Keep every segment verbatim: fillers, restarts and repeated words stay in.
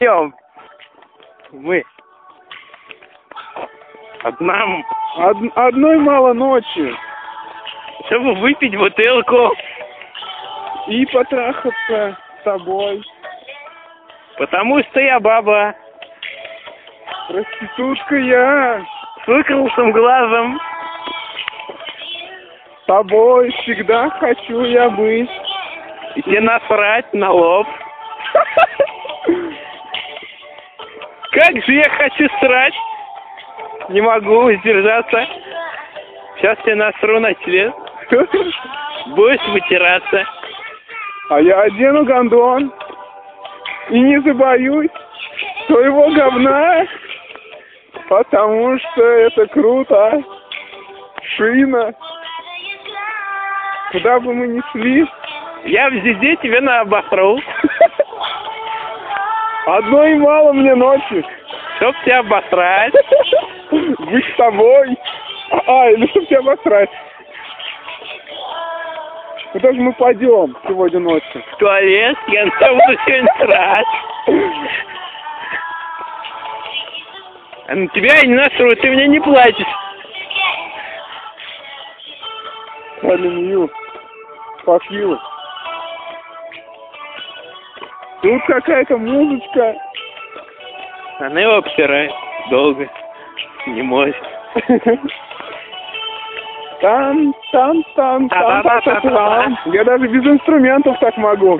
Идем. Мы. Одному. Од... Одной мало ночи. Чтобы выпить бутылку. И потрахаться с тобой. Потому что я баба. Проститутка я. С выкрылся глазом. С тобой всегда хочу я быть. И тебе насрать на лоб. Как же я хочу срать. Не могу сдержаться. Сейчас тебе насру на член. Будешь вытираться. А я одену гондон. И не забоюсь своего говна. Потому что это круто. Шина. Куда бы мы ни шли. Я везде тебе на обосру. Одной мало мне ночи. Чтоб тебя обосрать. Быть с тобой. А, или чтоб тебя обосрать. Куда же мы пойдем сегодня ночью? В туалет, я на тебя буду сегодня срать. А на тебя я не насру, ты мне не платишь. Telling you. Fuck you. Тут какая-то музычка. Она его обсирает долго. Не может. Там, там, там, там, там, там, там. Я даже без инструментов так могу.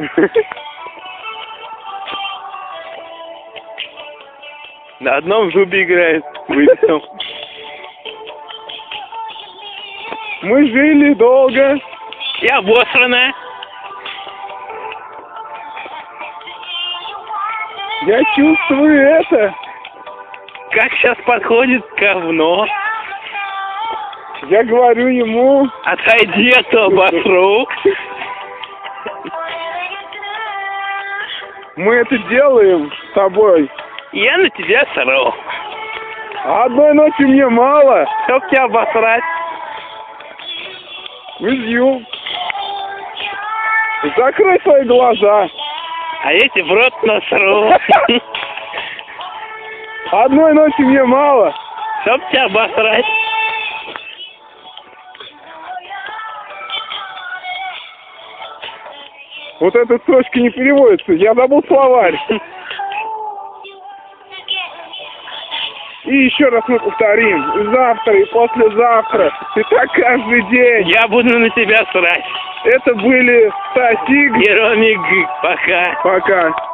На одном зубе играет. Выбитом. Мы жили долго. И обосрана. Я чувствую это. Как сейчас подходит говно. Я говорю ему. Отойди, а то обосру. Мы это делаем с тобой. Я на тебя сру. А одной ночи мне мало. Чтоб тебя обосрать. With you. Закрой свои глаза. А я тебе в рот насру. Одной ночи мне мало. Чтоб тебя обосрать. Вот эта строчка не переводится. Я забыл словарь. И еще раз мы повторим. И завтра, и послезавтра. И так каждый день. Я буду на тебя срать. Это были Стасик и Ромик. Пока. Пока.